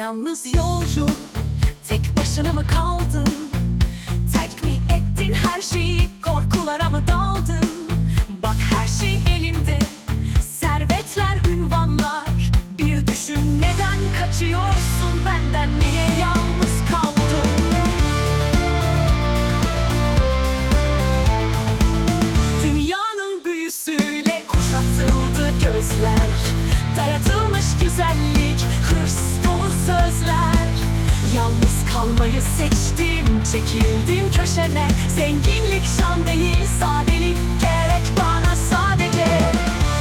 yalnız yolcu, tek başına mı kaldın? Terk mi ettin her şeyi, korkulara mı daldın? Bak her şey elinde, servetler, ünvanlar. Bir düşün, neden kaçıyorsun benden, niye yalnız kaldın? Dünyanın büyüsüyle kuşatıldı gözler, dayatılmış güzellik, hırs dolu sözler. Yalnız kalmayı seçtim, çekildim köşeme. Zenginlik şan değil, sadelik gerek bana sadece.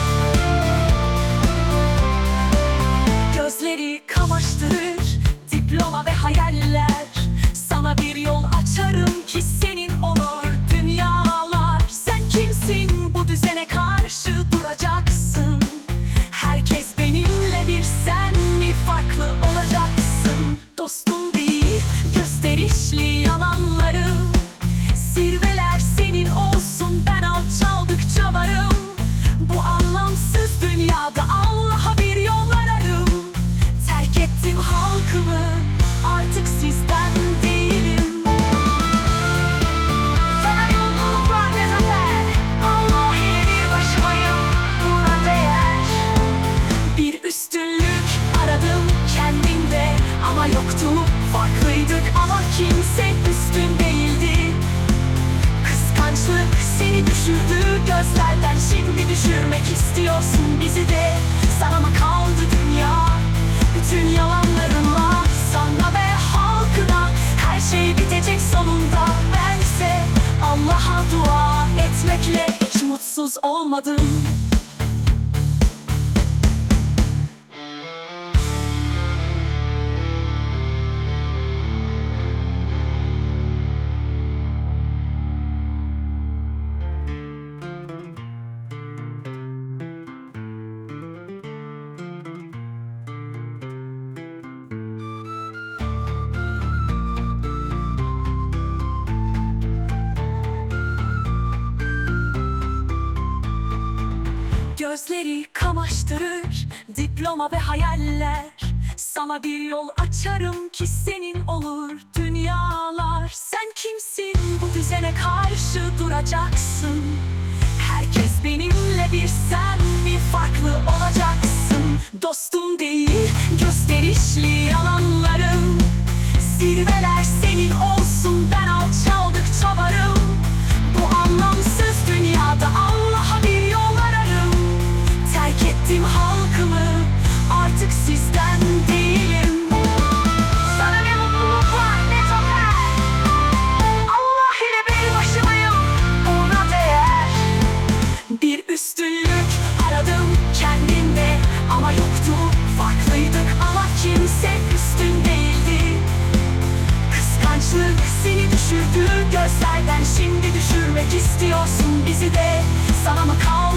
Gözleri kamaştırır diploma ve hayaller. Sana bir yol açarım ki senin olur dünyalar. Sen kimsin, bu düzene karşı duracaksın? Herkes benimle, bir sen mi farklı olacaksın? Dostum değil, gösterişli yalanlarım. Zirveler senin olsun, ben alçaldıkça varım. Bu anlamsız dünyada Allah'a bir yol ararım. Terk ettim halkımı, artık sizden değilim. Sana yolculuk var ne zafer, Allah ile bir başımayım, buna değer. Bir üstünlük aradım kendimde ama yoktu. Farklıydık ama kimse üstün değildi. Kıskançlık seni düşürdü gözlerden, şimdi düşürmek istiyorsun bizi de. Sana mı kaldı dünya, bütün yalanlarınla? Sana ve halkına her şey bitecek sonunda. Bense Allah'a dua etmekle hiç mutsuz olmadım. Gözleri kamaştırır diploma ve hayaller. Sana bir yol açarım ki senin olur dünyalar. Sen kimsin, bu düzene karşı duracaksın? Herkes benimle, bir sen mi farklı olacaksın? Dostum değil, gösterişli yalanlarım. Zirveler senin olsun, ben alçaldıkça varım. Bu anlamsız dünyada Allah'a bir yol ararım. Terk ettim halkımı, artık sizden değilim. Sana ne mutluluk var ne zafer, Allah ile bir başımayım, buna değer. Bir üstünlük aradım kendimde ama yoktu. Farklıydık ama kimse üstün değildi. Kıskançlık seni düşürdü gözlerden, şimdi düşürmek istiyorsun bizi de. Sana mı kaldı